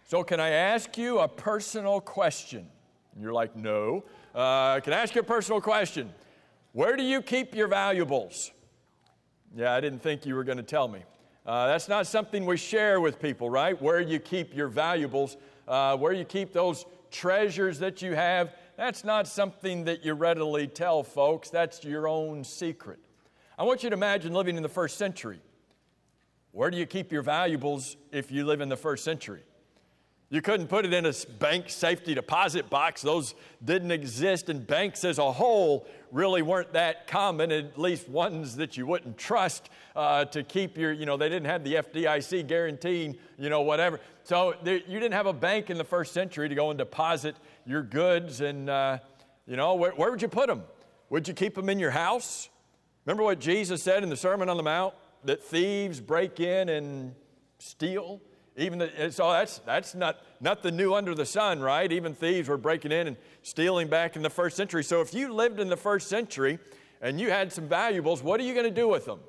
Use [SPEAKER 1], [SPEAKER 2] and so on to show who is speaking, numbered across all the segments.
[SPEAKER 1] So can I ask you a personal question? And you're like, no. Can I ask you a personal question? Where do you keep your valuables? Yeah, I didn't think you were going to tell me. That's not something we share with people, right? Where you keep your valuables, where you keep those treasures that you have, that's not something that you readily tell folks. That's your own secret. I want you to imagine living in the first century. Where do you keep your valuables if you live in the first century? You couldn't put it in a bank safety deposit box. Those didn't exist, and banks as a whole really weren't that common, at least ones that you wouldn't trust to keep your, they didn't have the FDIC guaranteeing, whatever. So you didn't have a bank in the first century to go and deposit your goods, and, where would you put them? Would you keep them in your house? Remember what Jesus said in the Sermon on the Mount, that thieves break in and steal? So that's not nothing new under the sun, right? Even thieves were breaking in and stealing back in the first century. So if you lived in the first century and you had some valuables, what are you going to do with them?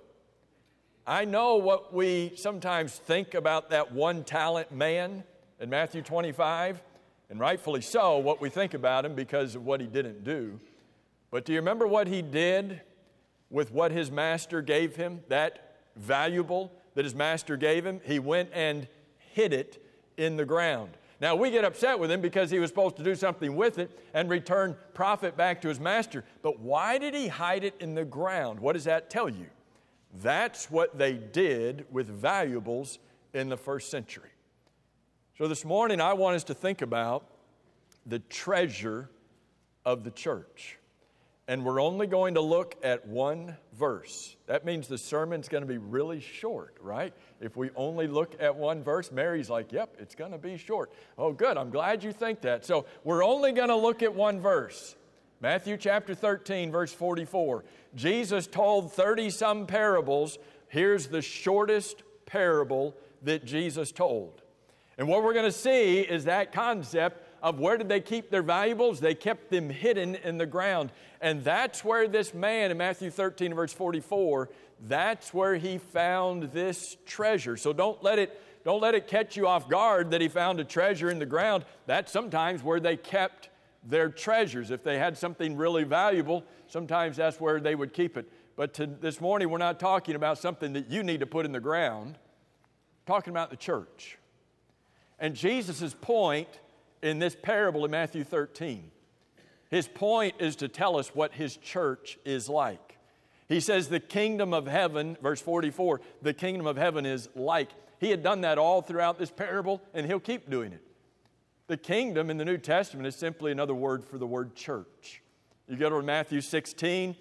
[SPEAKER 1] I know what we sometimes think about that one-talent man in Matthew 25, and rightfully so, what we think about him because of what he didn't do. But do you remember what he did with what his master gave him, that valuable that his master gave him? He went and hid it in the ground. Now, we get upset with him because he was supposed to do something with it and return profit back to his master. But why did he hide it in the ground? What does that tell you? That's what they did with valuables in the first century. So this morning, I want us to think about the treasure of the church. And we're only going to look at one verse. That means the sermon's going to be really short, right? If we only look at one verse, Mary's like, yep, it's going to be short. Oh, good. I'm glad you think that. So we're only going to look at one verse. Matthew chapter 13, verse 44. Jesus told 30-some parables. Here's the shortest parable that Jesus told. And what we're going to see is that concept of where did they keep their valuables? They kept them hidden in the ground. And that's where this man in Matthew 13, verse 44, that's where he found this treasure. So don't let it catch you off guard that he found a treasure in the ground. That's sometimes where they kept their treasures. If they had something really valuable, sometimes that's where they would keep it. But this morning, we're not talking about something that you need to put in the ground. We're talking about the church. And Jesus' point in this parable in Matthew 13, his point is to tell us what his church is like. He says the kingdom of heaven, verse 44, the kingdom of heaven is like. He had done that all throughout this parable, and he'll keep doing it. The kingdom in the New Testament is simply another word for the word church. You go to Matthew 16,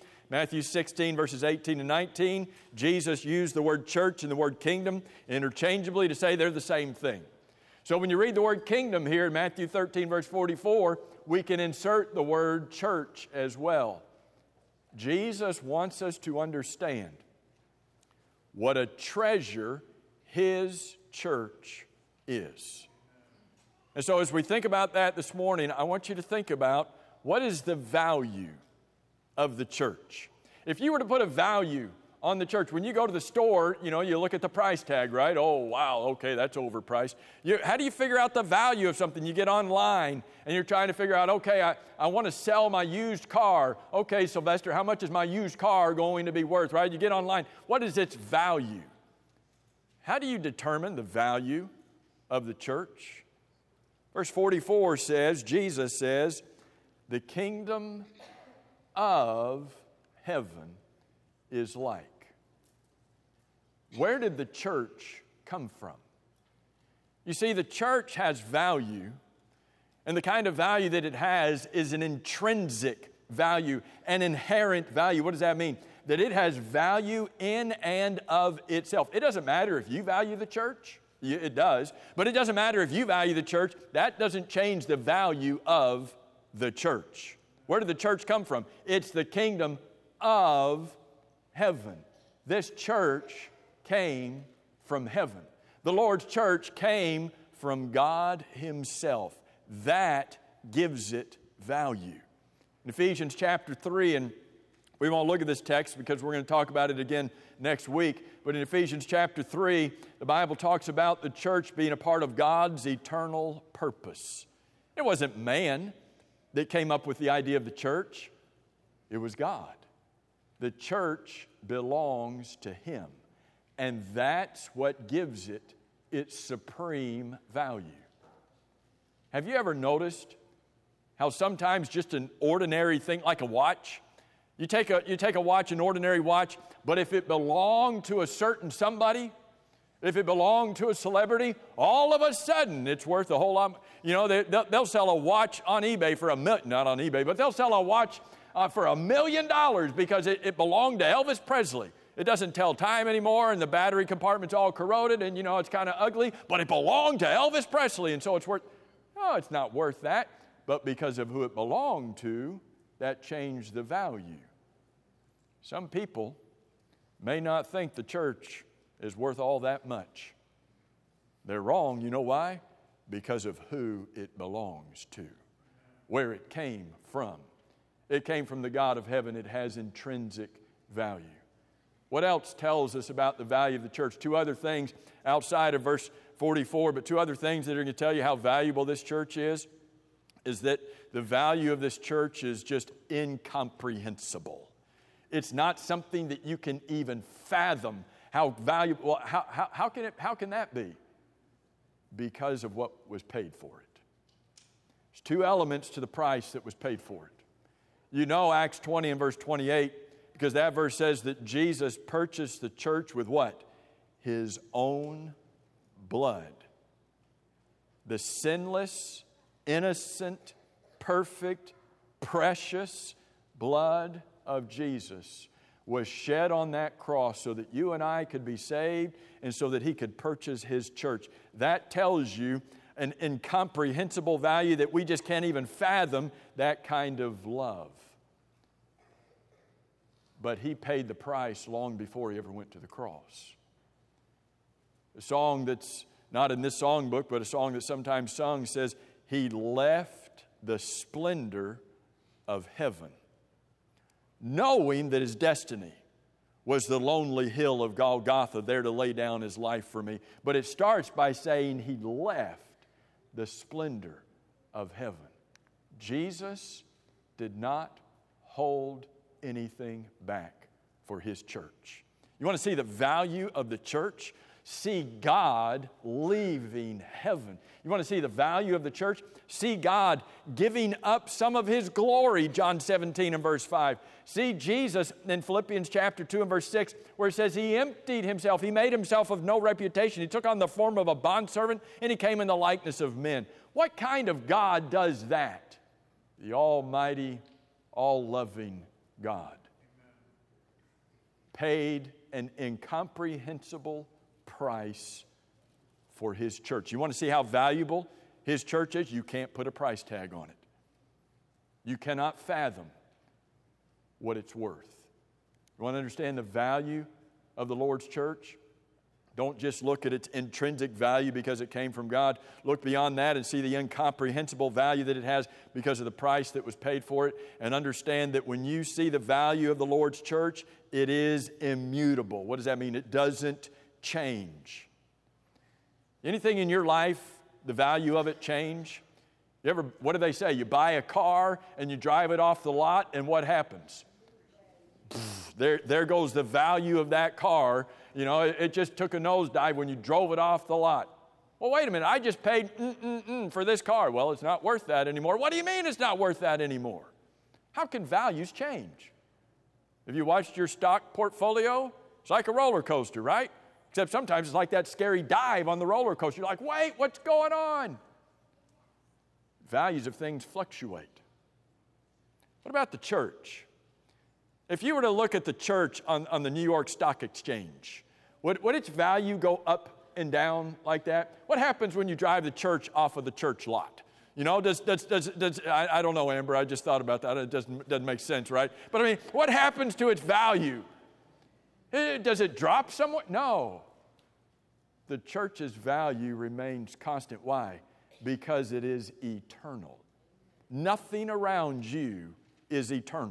[SPEAKER 1] verses 18 and 19, Jesus used the word church and the word kingdom interchangeably to say they're the same thing. So when you read the word kingdom here in Matthew 13, verse 44, we can insert the word church as well. Jesus wants us to understand what a treasure his church is. And so as we think about that this morning, I want you to think about what is the value of the church. If you were to put a value on the church, when you go to the store, you look at the price tag, right? Oh, wow, okay, that's overpriced. How do you figure out the value of something? You get online and you're trying to figure out, okay, I want to sell my used car. Okay, Sylvester, how much is my used car going to be worth, right? You get online. What is its value? How do you determine the value of the church? Verse 44 says, Jesus says, the kingdom of heaven is like. Where did the church come from? You see, the church has value, and the kind of value that it has is an intrinsic value, an inherent value. What does that mean? That it has value in and of itself. It doesn't matter if you value the church. It does. But it doesn't matter if you value the church. That doesn't change the value of the church. Where did the church come from? It's the kingdom of heaven. This church came from heaven. The Lord's church came from God himself. That gives it value. In Ephesians chapter 3 and We won't look at this text because we're going to talk about it again next week. But in Ephesians chapter 3, the Bible talks about the church being a part of God's eternal purpose. It wasn't man that came up with the idea of the church. It was God. The church belongs to Him. And that's what gives it its supreme value. Have you ever noticed how sometimes just an ordinary thing like a watch, you take a watch, an ordinary watch, but if it belonged to a certain somebody, if it belonged to a celebrity, all of a sudden it's worth a whole lot. You know, they'll sell a watch on eBay for not on eBay, but they'll sell a watch for $1 million because it belonged to Elvis Presley. It doesn't tell time anymore, and the battery compartment's all corroded, and, you know, it's kind of ugly, but it belonged to Elvis Presley, and so it's worth, no, it's not worth that. But because of who it belonged to, that changed the value. Some people may not think the church is worth all that much. They're wrong. You know why? Because of who it belongs to, where it came from. It came from the God of heaven. It has intrinsic value. What else tells us about the value of the church? Two other things outside of verse 44, but two other things that are going to tell you how valuable this church is that the value of this church is just incomprehensible. It's not something that you can even fathom how valuable. Well, how can that be? Because of what was paid for it. There's two elements to the price that was paid for it. You know Acts 20 and verse 28, because that verse says that Jesus purchased the church with what? His own blood. The sinless, innocent, perfect, precious blood of Jesus was shed on that cross so that you and I could be saved and so that He could purchase His church. That tells you an incomprehensible value that we just can't even fathom, that kind of love. But He paid the price long before He ever went to the cross. A song that's not in this songbook, but a song that's sometimes sung says, He left the splendor of heaven, knowing that His destiny was the lonely hill of Golgotha, there to lay down His life for me. But it starts by saying He left the splendor of heaven. Jesus did not hold anything back for His church. You want to see the value of the church? See God leaving heaven. You want to see the value of the church? See God giving up some of His glory, John 17 and verse 5. See Jesus in Philippians chapter 2 and verse 6, where it says He emptied Himself. He made Himself of no reputation. He took on the form of a bondservant, and He came in the likeness of men. What kind of God does that? The almighty, all-loving God. Paid an incomprehensible price for His church. You want to see how valuable His church is? You can't put a price tag on it. You cannot fathom what it's worth. You want to understand the value of the Lord's church? Don't just look at its intrinsic value because it came from God. Look beyond that and see the incomprehensible value that it has because of the price that was paid for it. And understand that when you see the value of the Lord's church, it is immutable. What does that mean? It doesn't change. Anything in your life, the value of it change? What do they say? You buy a car and you drive it off the lot, and what happens? There goes the value of that car. You know, it just took a nosedive when you drove it off the lot. Well, wait a minute, I just paid for this car. Well, it's not worth that anymore. What do you mean it's not worth that anymore? How can values change? Have you watched your stock portfolio? It's like a roller coaster, right? Except sometimes it's like that scary dive on the roller coaster. You're like, wait, what's going on? Values of things fluctuate. What about the church? If you were to look at the church on the New York Stock Exchange, would its value go up and down like that? What happens when you drive the church off of the church lot? You know, I don't know, Amber, I just thought about that. It doesn't make sense, right? But I mean, what happens to its value? Does it drop somewhat? No. The church's value remains constant. Why? Because it is eternal. Nothing around you is eternal.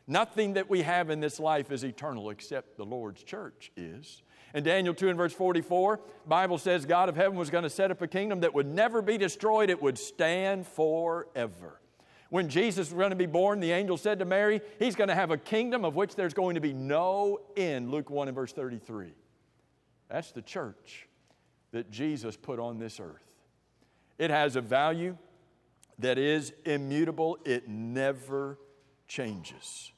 [SPEAKER 1] Nothing that we have in this life is eternal except the Lord's church is. In Daniel 2 and verse 44, the Bible says God of heaven was going to set up a kingdom that would never be destroyed. It would stand forever. When Jesus was going to be born, the angel said to Mary, He's going to have a kingdom of which there's going to be no end. Luke 1 and verse 33. That's the church that Jesus put on this earth. It has a value that is immutable. It never changes.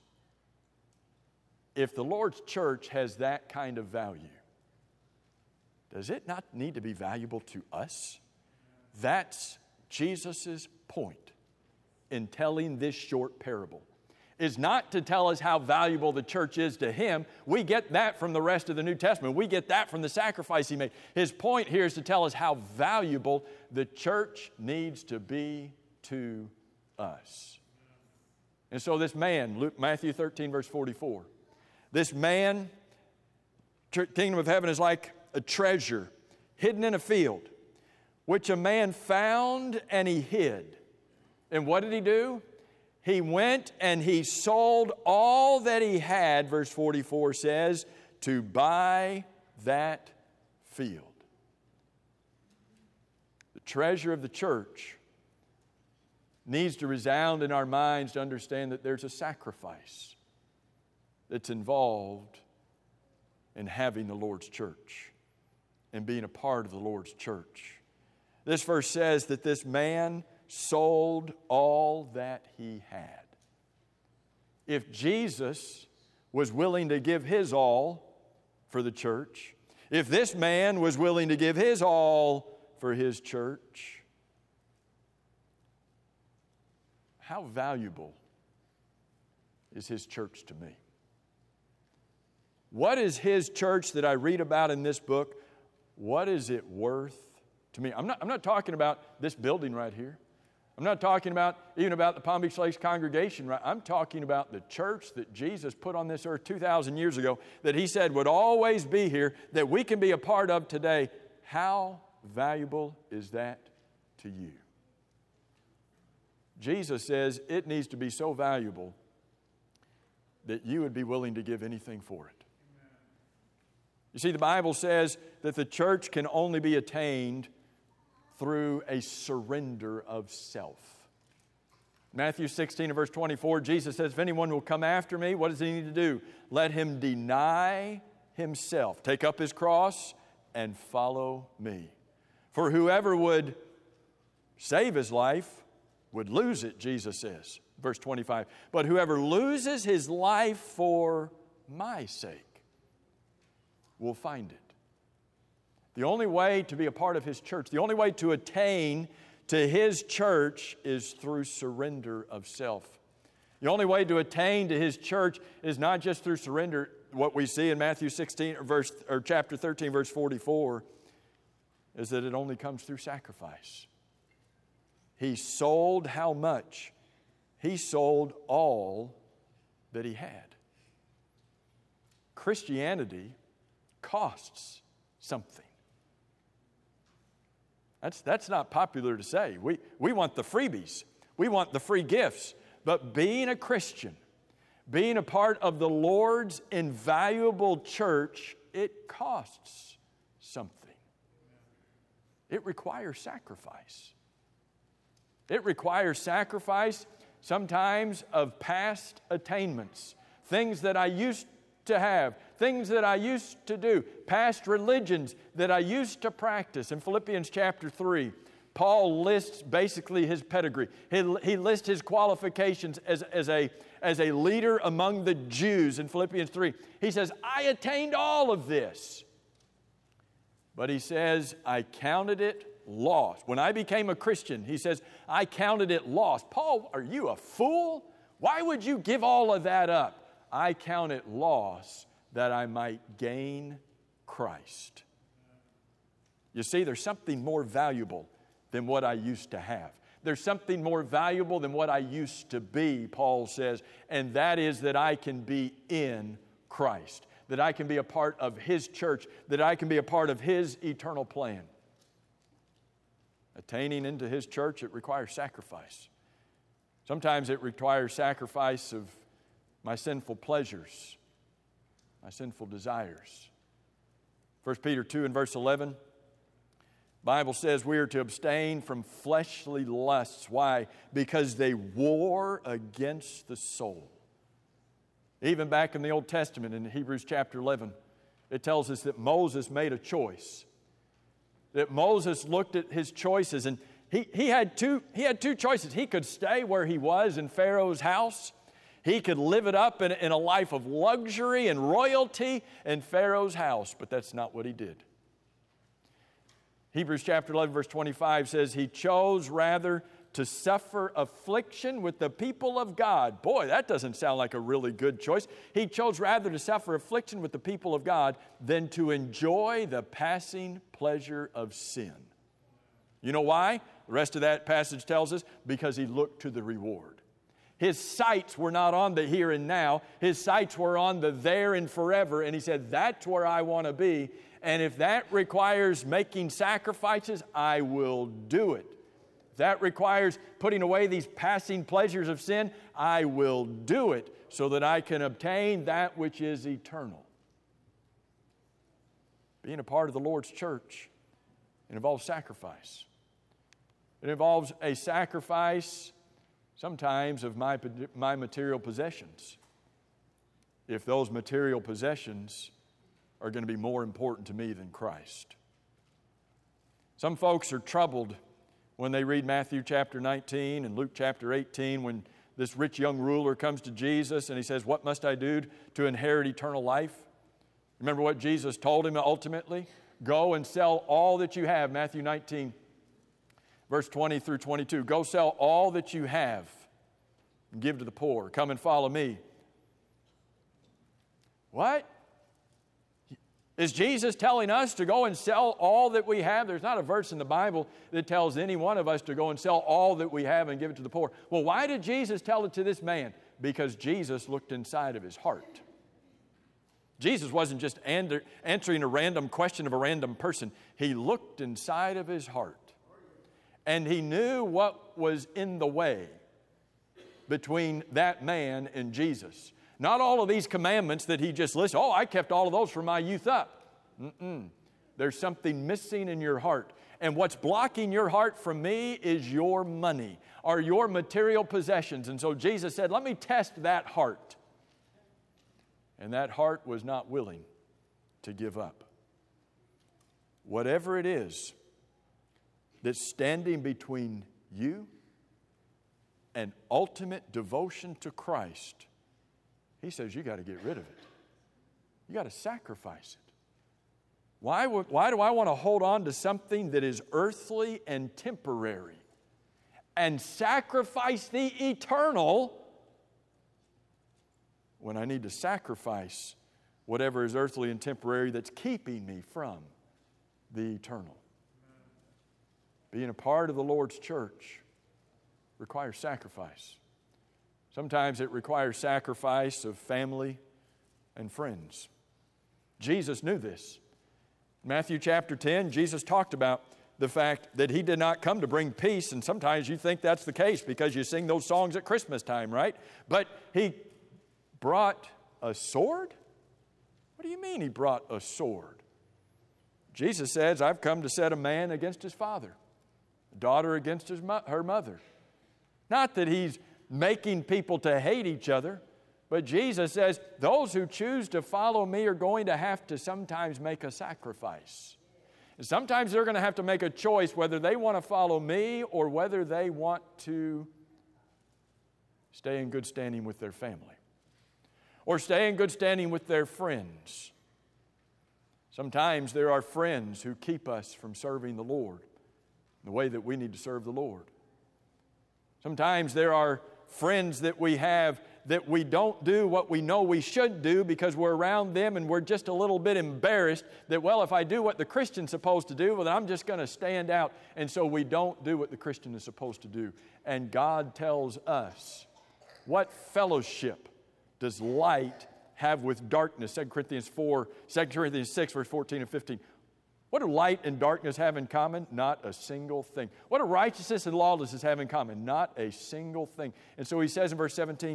[SPEAKER 1] If the Lord's church has that kind of value, does it not need to be valuable to us? That's Jesus' point in telling this short parable. Is not to tell us how valuable the church is to Him. We get that from the rest of the New Testament. We get that from the sacrifice He made. His point here is to tell us how valuable the church needs to be to us. And so this man, Matthew 13, verse 44, this man, kingdom of heaven is like a treasure hidden in a field, which a man found and he hid. And what did he do? He went and he sold all that he had, verse 44 says, to buy that field. The treasure of the church needs to resound in our minds to understand that there's a sacrifice that's involved in having the Lord's church and being a part of the Lord's church. This verse says that this man sold all that he had. If Jesus was willing to give His all for the church, if this man was willing to give his all for His church, how valuable is His church to me? What is His church that I read about in this book? What is it worth to me? I'm not talking about this building right here. I'm not talking even about the Palm Beach Lakes congregation. Right? I'm talking about the church that Jesus put on this earth 2,000 years ago that He said would always be here, that we can be a part of today. How valuable is that to you? Jesus says it needs to be so valuable that you would be willing to give anything for it. You see, the Bible says that the church can only be attained through a surrender of self. Matthew 16 and verse 24, Jesus says, if anyone will come after me, what does he need to do? Let him deny himself, take up his cross, and follow me. For whoever would save his life would lose it, Jesus says. Verse 25, but whoever loses his life for my sake will find it. The only way to be a part of His church, the only way to attain to His church is through surrender of self. The only way to attain to His church is not just through surrender. What we see in Matthew 16 or chapter 13, verse 44, is that it only comes through sacrifice. He sold how much? He sold all that he had. Christianity costs something. That's not popular to say. We want the freebies. We want the free gifts. But being a Christian, being a part of the Lord's invaluable church, it costs something. It requires sacrifice. It requires sacrifice sometimes of past attainments, things that I used to have, things that I used to do, past religions that I used to practice. In Philippians chapter 3, Paul lists basically his pedigree. He lists his qualifications as a leader among the Jews in Philippians 3. He says, I attained all of this. But he says, I counted it lost. When I became a Christian, he says, I counted it lost. Paul, are you a fool? Why would you give all of that up? I count it loss that I might gain Christ. You see, there's something more valuable than what I used to have. There's something more valuable than what I used to be, Paul says, and that is that I can be in Christ, that I can be a part of His church, that I can be a part of His eternal plan. Attaining into His church, it requires sacrifice. Sometimes it requires sacrifice of my sinful pleasures, my sinful desires. 1 Peter 2 and verse 11, the Bible says we are to abstain from fleshly lusts. Why? Because they war against the soul. Even back in the Old Testament, in Hebrews chapter 11, it tells us that Moses made a choice. That Moses looked at his choices, and he had two choices. He could stay where he was in Pharaoh's house. He could live it up in a life of luxury and royalty in Pharaoh's house, but that's not what he did. Hebrews chapter 11 verse 25 says, he chose rather to suffer affliction with the people of God. Boy, that doesn't sound like a really good choice. He chose rather to suffer affliction with the people of God than to enjoy the passing pleasure of sin. You know why? The rest of that passage tells us, because he looked to the reward. His sights were not on the here and now. His sights were on the there and forever. And he said, that's where I want to be. And if that requires making sacrifices, I will do it. If that requires putting away these passing pleasures of sin, I will do it so that I can obtain that which is eternal. Being a part of the Lord's church, it involves sacrifice. It involves a sacrifice sometimes of my material possessions, if those material possessions are going to be more important to me than Christ. Some folks are troubled when they read Matthew chapter 19 and Luke chapter 18, when this rich young ruler comes to Jesus and he says, what must I do to inherit eternal life? Remember what Jesus told him ultimately? Go and sell all that you have. Matthew 19, verse 20 through 22. Go sell all that you have and give to the poor. Come and follow me. What? Is Jesus telling us to go and sell all that we have? There's not a verse in the Bible that tells any one of us to go and sell all that we have and give it to the poor. Well, why did Jesus tell it to this man? Because Jesus looked inside of his heart. Jesus wasn't just answering a random question of a random person. He looked inside of his heart. And he knew what was in the way between that man and Jesus. Not all of these commandments that he just listed. Oh, I kept all of those from my youth up. There's something missing in your heart. And what's blocking your heart from me is your money or your material possessions. And so Jesus said, let me test that heart. And that heart was not willing to give up. Whatever it is that's standing between you and ultimate devotion to Christ, he says, you got to get rid of it. You got to sacrifice it. Why do I want to hold on to something that is earthly and temporary and sacrifice the eternal when I need to sacrifice whatever is earthly and temporary that's keeping me from the eternal? Being a part of the Lord's church requires sacrifice. Sometimes it requires sacrifice of family and friends. Jesus knew this. Matthew chapter 10, Jesus talked about the fact that he did not come to bring peace, and sometimes you think that's the case because you sing those songs at Christmas time, right? But he brought a sword? What do you mean he brought a sword? Jesus says, I've come to set a man against his father, a daughter against her mother. Not that he's making people to hate each other, but Jesus says those who choose to follow me are going to have to sometimes make a sacrifice. And sometimes they're going to have to make a choice whether they want to follow me or whether they want to stay in good standing with their family or stay in good standing with their friends. Sometimes there are friends who keep us from serving the Lord the way that we need to serve the Lord. Sometimes there are friends that we have that we don't do what we know we should do because we're around them and we're just a little bit embarrassed that, well, if I do what the Christian's supposed to do, well, then I'm just going to stand out. And so we don't do what the Christian is supposed to do. And God tells us, what fellowship does light have with darkness? 2 Corinthians 6, verse 14 and 15. What do light and darkness have in common? Not a single thing. What do righteousness and lawlessness have in common? Not a single thing. And so he says in verse 17,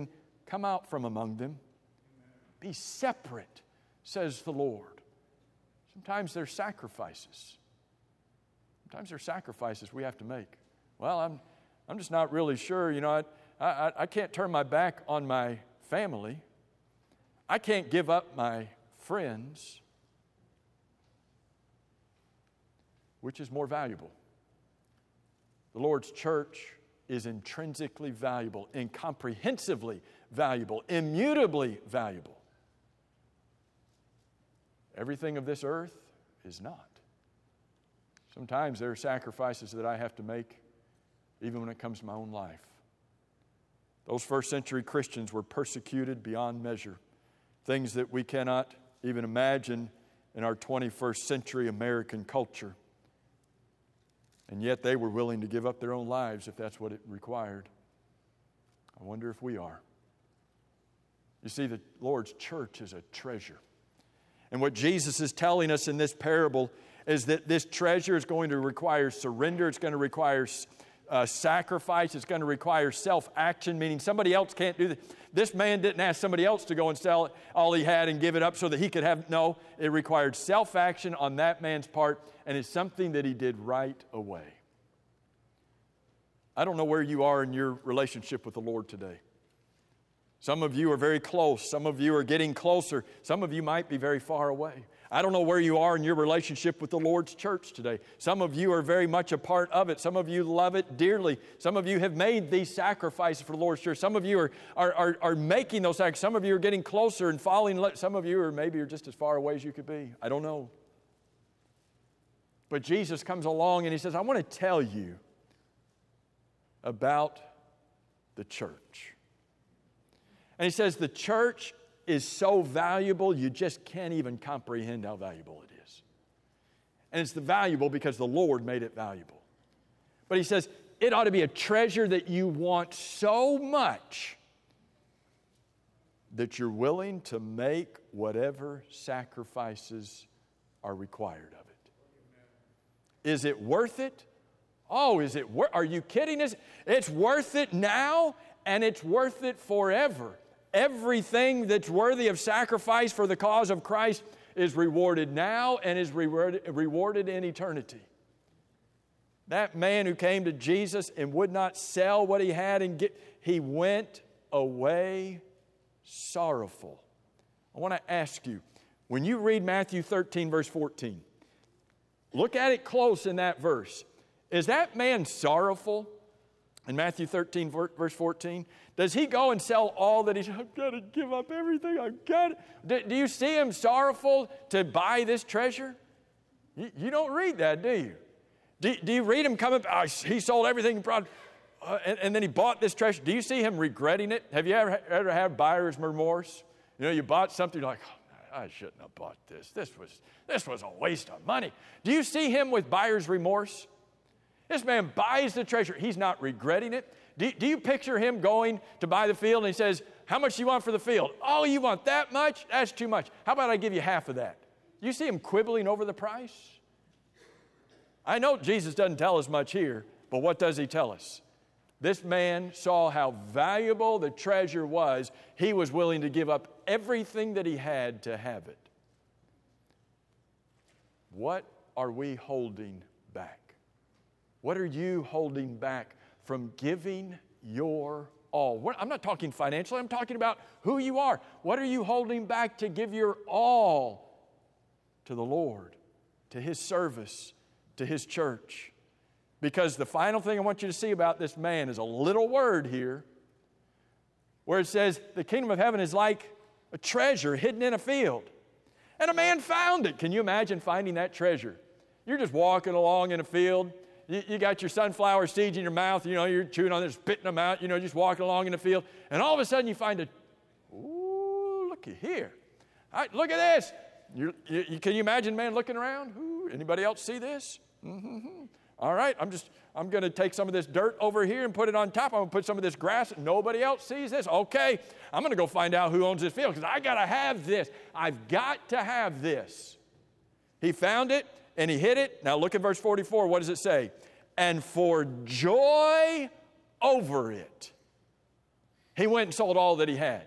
[SPEAKER 1] come out from among them. Be separate, says the Lord. Sometimes there's sacrifices. Sometimes there's sacrifices we have to make. Well, I'm just not really sure. You know, I can't turn my back on my family. I can't give up my friends. Which is more valuable? The Lord's church is intrinsically valuable, incomprehensibly valuable, immutably valuable. Everything of this earth is not. Sometimes there are sacrifices that I have to make, even when it comes to my own life. Those first century Christians were persecuted beyond measure, things that we cannot even imagine in our 21st century American culture. And yet they were willing to give up their own lives if that's what it required. I wonder if we are. You see, the Lord's church is a treasure. And what Jesus is telling us in this parable is that this treasure is going to require surrender. It's going to require sacrifice. It's going to require self-action, meaning somebody else can't do this. This man didn't ask somebody else to go and sell all he had and give it up so that he could have. No, it required self-action on that man's part, and it's something that he did right away. I don't know where you are in your relationship with the Lord today. Some of you are very close. Some of you are getting closer. Some of you might be very far away. I don't know where you are in your relationship with the Lord's church today. Some of you are very much a part of it. Some of you love it dearly. Some of you have made these sacrifices for the Lord's church. Some of you are making those sacrifices. Some of you are getting closer and following. Some of you are maybe just as far away as you could be. I don't know. But Jesus comes along and He says, I want to tell you about the church. And He says the church is so valuable, you just can't even comprehend how valuable it is. And it's valuable because the Lord made it valuable. But He says it ought to be a treasure that you want so much that you're willing to make whatever sacrifices are required of it. Is it worth it? Oh, is it worth? Are you kidding us? It's worth it now, and it's worth it forever. Everything that's worthy of sacrifice for the cause of Christ is rewarded now and is rewarded in eternity. That man who came to Jesus and would not sell what he had he went away sorrowful. I want to ask you, when you read Matthew 13, verse 14, look at it close in that verse. Is that man sorrowful? In Matthew 13, verse 14, does he go and sell all that he's, I've got to give up everything, I've got it. Do you see him sorrowful to buy this treasure? You don't read that, do you? Do you read him come up, he sold everything, and then he bought this treasure. Do you see him regretting it? Have you ever had buyer's remorse? You know, you bought something, you're like, oh, I shouldn't have bought this. This was a waste of money. Do you see him with buyer's remorse? This man buys the treasure. He's not regretting it. Do you picture him going to buy the field and he says, how much do you want for the field? Oh, you want that much? That's too much. How about I give you half of that? You see him quibbling over the price? I know Jesus doesn't tell us much here, but what does He tell us? This man saw how valuable the treasure was. He was willing to give up everything that he had to have it. What are we holding back? What are you holding back from giving your all? I'm not talking financially. I'm talking about who you are. What are you holding back to give your all to the Lord, to His service, to His church? Because the final thing I want you to see about this man is a little word here where it says the kingdom of heaven is like a treasure hidden in a field. And a man found it. Can you imagine finding that treasure? You're just walking along in a field. You got your sunflower seeds in your mouth, you're chewing on them, spitting them out, just walking along in the field. And all of a sudden you find ooh, looky here. All right, look at this. Can you imagine man looking around? Ooh, anybody else see this? Mm-hmm. All right, I'm going to take some of this dirt over here and put it on top. I'm going to put some of this grass. Nobody else sees this. Okay, I'm going to go find out who owns this field because I got to have this. I've got to have this. He found it. And he hid it. Now look at verse 44. What does it say? And for joy over it. He went and sold all that he had.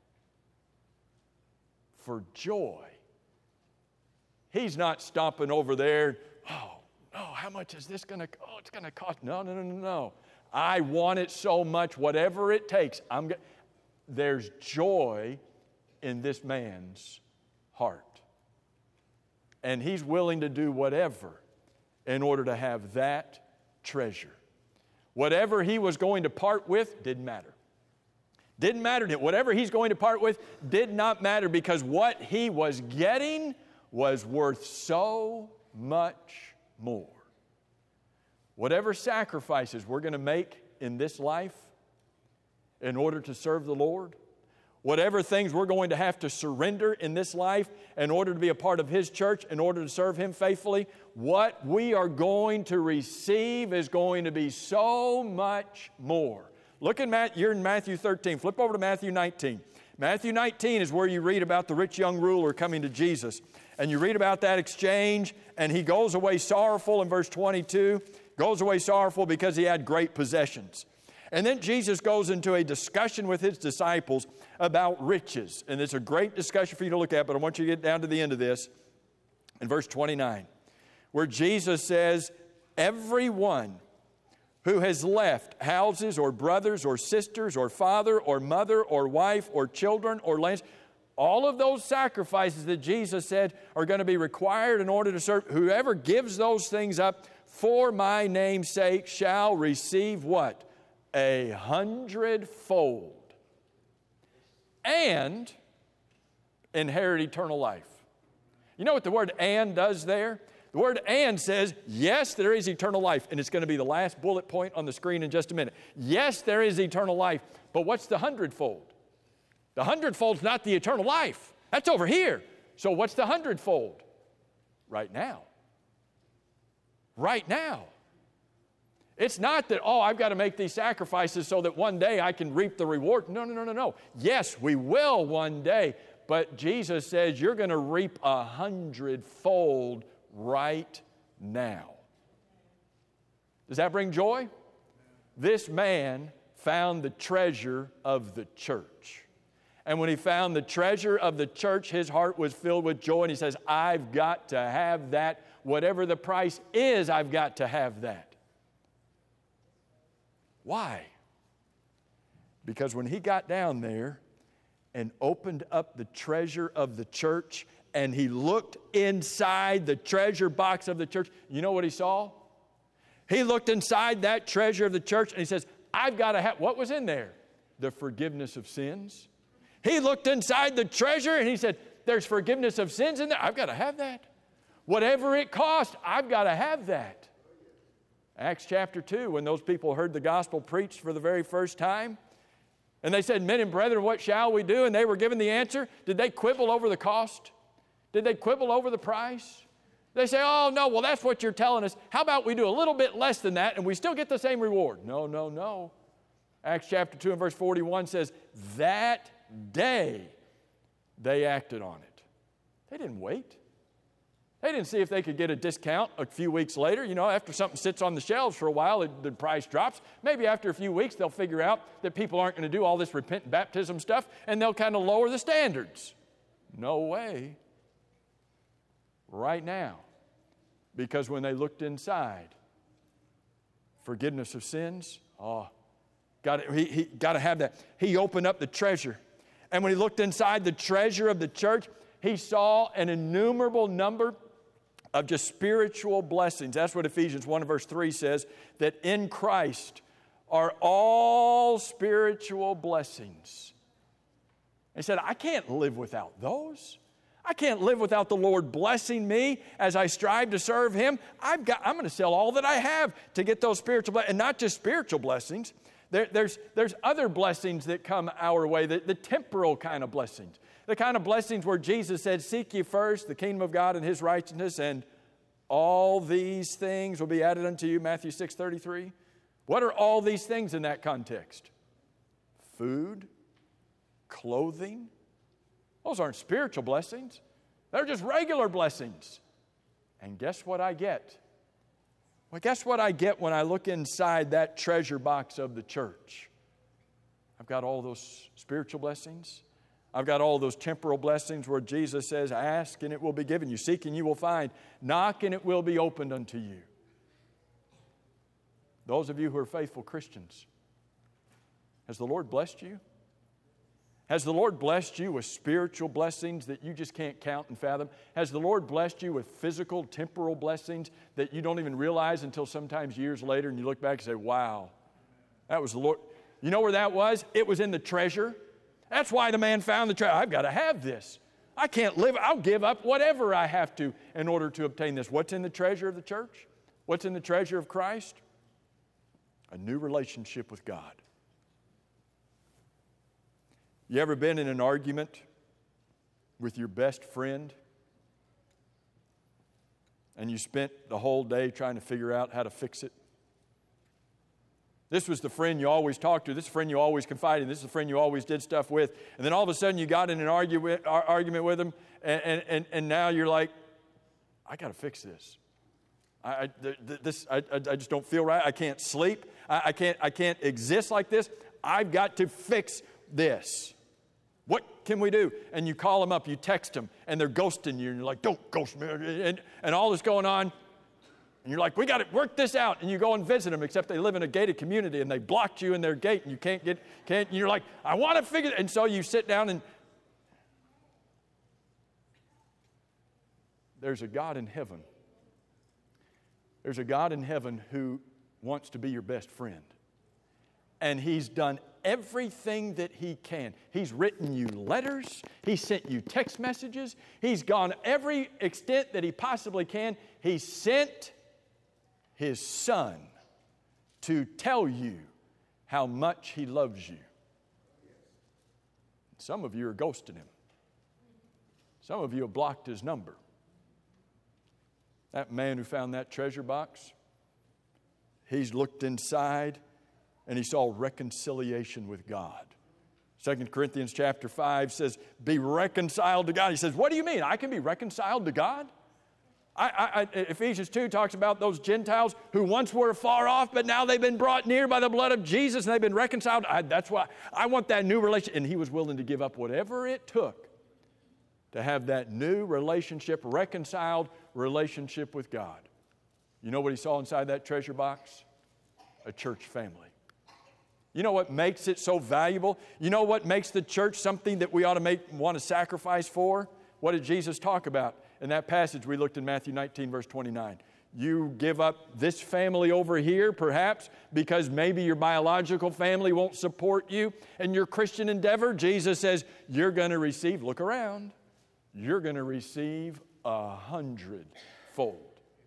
[SPEAKER 1] For joy. He's not stomping over there, oh, no, how much is this going to, it's going to cost. No. I want it so much, whatever it takes. There's joy in this man's heart. And he's willing to do whatever in order to have that treasure. Whatever he was going to part with didn't matter. Didn't matter to him. Whatever he's going to part with did not matter, because what he was getting was worth so much more. Whatever sacrifices we're going to make in this life in order to serve the Lord, whatever things we're going to have to surrender in this life in order to be a part of His church, in order to serve Him faithfully, what we are going to receive is going to be so much more. Look at you're in Matthew 13. Flip over to Matthew 19. Matthew 19 is where you read about the rich young ruler coming to Jesus. And you read about that exchange, and he goes away sorrowful in verse 22. Goes away sorrowful because he had great possessions. And then Jesus goes into a discussion with His disciples about riches. And it's a great discussion for you to look at, but I want you to get down to the end of this in verse 29, where Jesus says, everyone who has left houses or brothers or sisters or father or mother or wife or children or lands, all of those sacrifices that Jesus said are going to be required in order to serve, whoever gives those things up for my name's sake shall receive what? 100-fold. And inherit eternal life. You know what the word "and" does there? The word "and" says, yes, there is eternal life. And it's going to be the last bullet point on the screen in just a minute. Yes, there is eternal life. But what's the 100-fold? The 100-fold's not the eternal life. That's over here. So what's the 100-fold? Right now. Right now. It's not that, I've got to make these sacrifices so that one day I can reap the reward. No. Yes, we will one day. But Jesus says you're going to reap 100-fold right now. Does that bring joy? This man found the treasure of the church. And when he found the treasure of the church, his heart was filled with joy. And he says, I've got to have that. Whatever the price is, I've got to have that. Why? Because when he got down there and opened up the treasure of the church and he looked inside the treasure box of the church, you know what he saw? He looked inside that treasure of the church and he says, I've got to have, what was in there? The forgiveness of sins. He looked inside the treasure and he said, there's forgiveness of sins in there. I've got to have that. Whatever it costs, I've got to have that. Acts chapter 2, when those people heard the gospel preached for the very first time, and they said, men and brethren, what shall we do? And they were given the answer. Did they quibble over the cost? Did they quibble over the price? They say, oh, no, well, that's what you're telling us. How about we do a little bit less than that and we still get the same reward? No. Acts chapter 2 and verse 41 says, that day they acted on it. They didn't wait. They didn't see if they could get a discount a few weeks later. You know, after something sits on the shelves for a while, the price drops. Maybe after a few weeks, they'll figure out that people aren't going to do all this repentant baptism stuff, and they'll kind of lower the standards. No way. Right now. Because when they looked inside, forgiveness of sins, he got to have that. He opened up the treasure. And when he looked inside the treasure of the church, he saw an innumerable number of just spiritual blessings. That's what Ephesians 1 verse 3 says, that in Christ are all spiritual blessings. He said, I can't live without those. I can't live without the Lord blessing me as I strive to serve Him. I'm going to sell all that I have to get those spiritual blessings. And not just spiritual blessings. There's other blessings that come our way, the temporal kind of blessings. The kind of blessings where Jesus said, seek ye first the kingdom of God and His righteousness, and all these things will be added unto you, Matthew 6:33. What are all these things in that context? Food, clothing. Those aren't spiritual blessings. They're just regular blessings. And guess what I get? Well, guess what I get when I look inside that treasure box of the church? I've got all those spiritual blessings. I've got all those temporal blessings where Jesus says, ask and it will be given you. Seek and you will find. Knock and it will be opened unto you. Those of you who are faithful Christians, has the Lord blessed you? Has the Lord blessed you with spiritual blessings that you just can't count and fathom? Has the Lord blessed you with physical, temporal blessings that you don't even realize until sometimes years later and you look back and say, wow, that was the Lord. You know where that was? It was in the treasure. That's why the man found the treasure. I've got to have this. I can't live. I'll give up whatever I have to in order to obtain this. What's in the treasure of the church? What's in the treasure of Christ? A new relationship with God. You ever been in an argument with your best friend and you spent the whole day trying to figure out how to fix it? This was the friend you always talked to. This is the friend you always confided in. This is the friend you always did stuff with. And then all of a sudden you got in an argument with them and now you're like, I got to fix this. I just don't feel right. I can't sleep. I can't exist like this. I've got to fix this. What can we do? And you call them up, you text them, and they're ghosting you, and you're like, don't ghost me. And all this going on. And you're like, we got to work this out. And you go and visit them, except they live in a gated community, and they blocked you in their gate, and you can't, and you're like, I want to figure it. And so you sit down, and there's a God in heaven. There's a God in heaven who wants to be your best friend. And He's done everything that He can. He's written you letters. He sent you text messages. He's gone every extent that He possibly can. He sent His Son to tell you how much He loves you. Some of you are ghosting Him. Some of you have blocked His number. That man who found that treasure box, he's looked inside and he saw reconciliation with God. 2 Corinthians chapter 5 says, be reconciled to God. He says, what do you mean? I can be reconciled to God? Ephesians 2 talks about those Gentiles who once were far off, but now they've been brought near by the blood of Jesus and they've been reconciled. That's why I want that new relationship. And he was willing to give up whatever it took to have that new relationship, reconciled relationship with God. You know what he saw inside that treasure box? A church family. You know what makes it so valuable? You know what makes the church something that we ought to want to sacrifice for? What did Jesus talk about in that passage we looked in Matthew 19, verse 29? You give up this family over here, perhaps, because maybe your biological family won't support you in your Christian endeavor. Jesus says, you're going to receive, look around, you're going to receive 100-fold.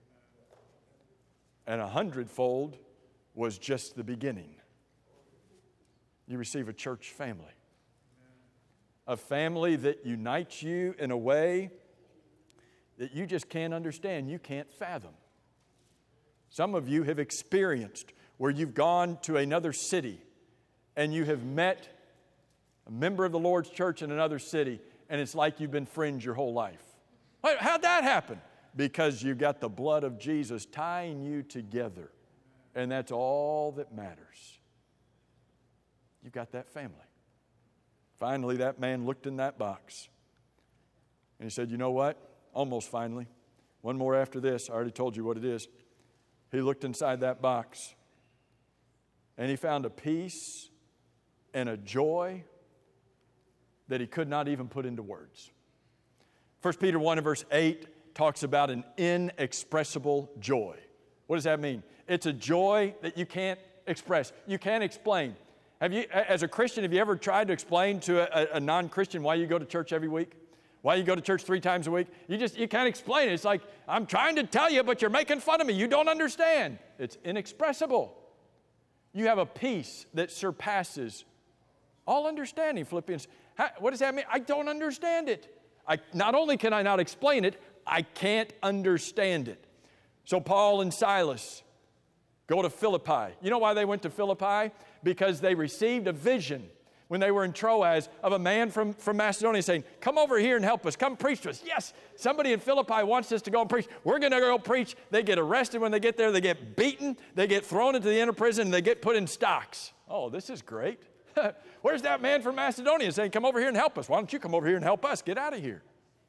[SPEAKER 1] And 100-fold was just the beginning. You receive a church family. A family that unites you in a way that you just can't understand, you can't fathom. Some of you have experienced where you've gone to another city and you have met a member of the Lord's church in another city, and it's like you've been friends your whole life. How'd that happen? Because you got the blood of Jesus tying you together, and that's all that matters. You've got that family. Finally, that man looked in that box, and he said, you know what? Almost finally. One more after this. I already told you what it is. He looked inside that box, and he found a peace and a joy that he could not even put into words. 1 Peter 1 and verse 8 talks about an inexpressible joy. What does that mean? It's a joy that you can't express. You can't explain. Have you, as a Christian, have you ever tried to explain to a non-Christian why you go to church every week? Why you go to church 3 times a week? You can't explain it. It's like, I'm trying to tell you, but you're making fun of me. You don't understand. It's inexpressible. You have a peace that surpasses all understanding, Philippians. What does that mean? I don't understand it. Not only can I not explain it, I can't understand it. So Paul and Silas go to Philippi. You know why they went to Philippi? Because they received a vision when they were in Troas of a man from Macedonia saying, come over here and help us. Come preach to us. Yes, somebody in Philippi wants us to go and preach. We're going to go preach. They get arrested when they get there. They get beaten. They get thrown into the inner prison, and they get put in stocks. Oh, this is great. Where's that man from Macedonia saying, come over here and help us? Why don't you come over here and help us? Get out of here.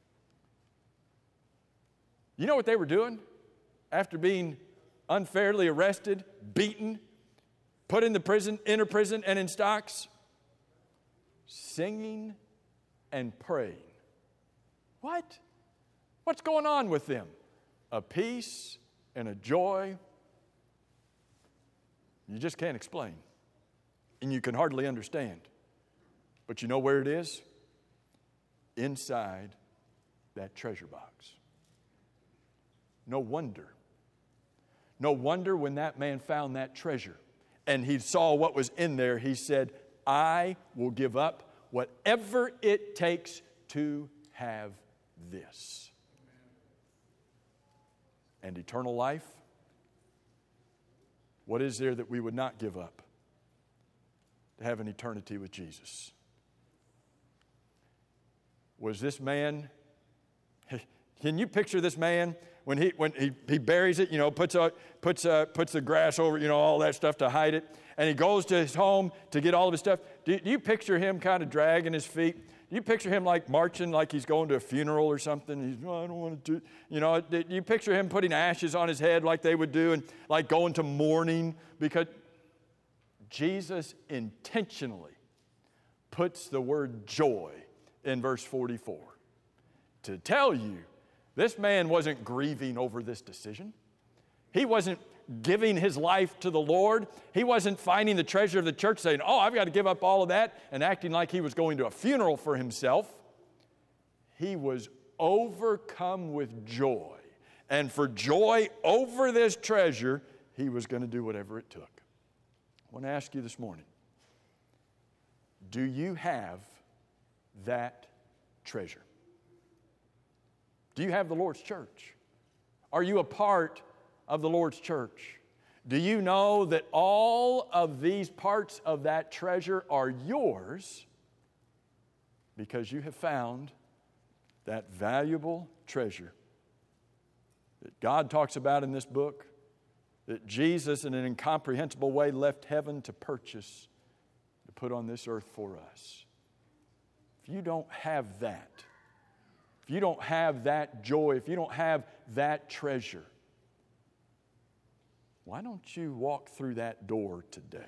[SPEAKER 1] You know what they were doing after being unfairly arrested, beaten, put in the prison, inner prison, and in stocks? Singing and praying. What? What's going on with them? A peace and a joy you just can't explain. And you can hardly understand. But you know where it is? Inside that treasure box. No wonder when that man found that treasure and he saw what was in there, he said, I will give up whatever it takes to have this. And eternal life, what is there that we would not give up to have an eternity with Jesus? Was this man, can you picture this man when he buries it, puts the grass over, all that stuff to hide it, and he goes to his home to get all of his stuff? Do you picture him kind of dragging his feet? Do you picture him like marching like he's going to a funeral or something? I don't want to do, do you picture him putting ashes on his head like they would do and like going to mourning? Because Jesus intentionally puts the word joy in verse 44 to tell you this man wasn't grieving over this decision. He wasn't giving his life to the Lord. He wasn't finding the treasure of the church saying, I've got to give up all of that, and acting like he was going to a funeral for himself. He was overcome with joy. And for joy over this treasure, he was going to do whatever it took. I want to ask you this morning, do you have that treasure? Do you have the Lord's church? Are you a part of the Lord's church? Do you know that all of these parts of that treasure are yours because you have found that valuable treasure that God talks about in this book, that Jesus in an incomprehensible way left heaven to purchase, to put on this earth for us? If you don't have that, if you don't have that joy, if you don't have that treasure, why don't you walk through that door today?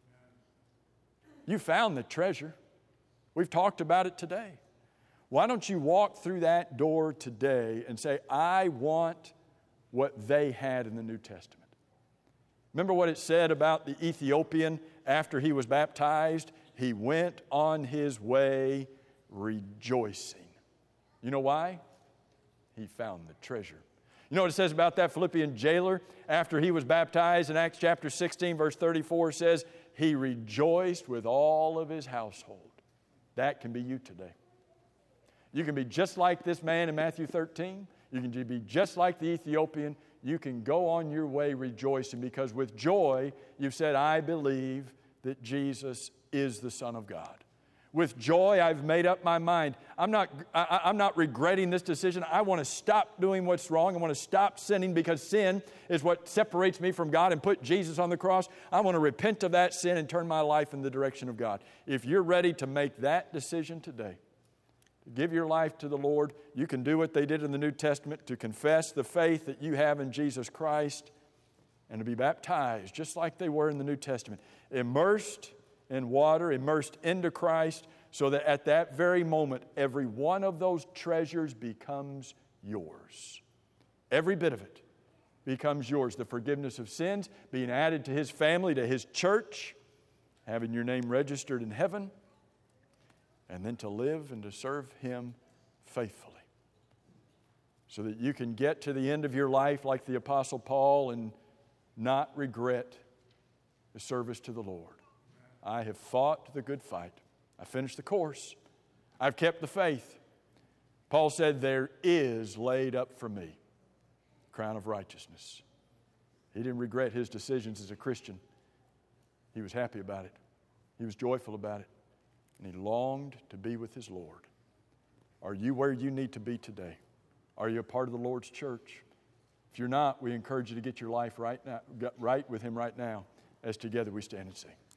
[SPEAKER 1] You found the treasure. We've talked about it today. Why don't you walk through that door today and say, I want what they had in the New Testament? Remember what it said about the Ethiopian after he was baptized? He went on his way rejoicing. You know why? He found the treasure. You know what it says about that Philippian jailer after he was baptized in Acts chapter 16, verse 34 says, he rejoiced with all of his household. That can be you today. You can be just like this man in Matthew 13. You can be just like the Ethiopian. You can go on your way rejoicing because with joy you've said, I believe that Jesus is the Son of God. With joy, I've made up my mind. I'm not regretting this decision. I want to stop doing what's wrong. I want to stop sinning because sin is what separates me from God and put Jesus on the cross. I want to repent of that sin and turn my life in the direction of God. If you're ready to make that decision today, to give your life to the Lord, you can do what they did in the New Testament, to confess the faith that you have in Jesus Christ and to be baptized just like they were in the New Testament. Immersed in water, immersed into Christ, so that at that very moment, every one of those treasures becomes yours. Every bit of it becomes yours. The forgiveness of sins, being added to His family, to His church, having your name registered in heaven, and then to live and to serve Him faithfully. So that you can get to the end of your life like the Apostle Paul and not regret the service to the Lord. I have fought the good fight. I finished the course. I've kept the faith. Paul said, there is laid up for me a crown of righteousness. He didn't regret his decisions as a Christian. He was happy about it. He was joyful about it. And he longed to be with his Lord. Are you where you need to be today? Are you a part of the Lord's church? If you're not, we encourage you to get your life right with Him right now as together we stand and sing.